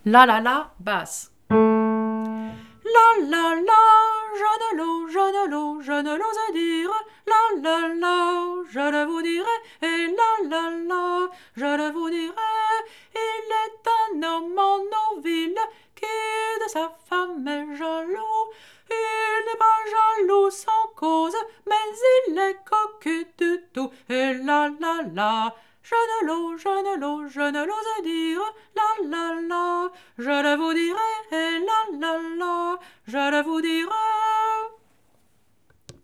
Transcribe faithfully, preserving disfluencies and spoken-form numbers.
La la la, basse. La la la, je ne l'ose, je ne l'ose, je ne l'ose dire. La la la, je le vous dirai. Et la la la, je le vous dirai. Il est un homme en nos villes qui de sa femme est jaloux. Il n'est pas jaloux sans cause, mais il est coquet du tout. Et la la la, je ne l'ose, je ne l'ose, je ne l'ose dire. La la la, je le vous dirai. Et la la la, je le vous dirai.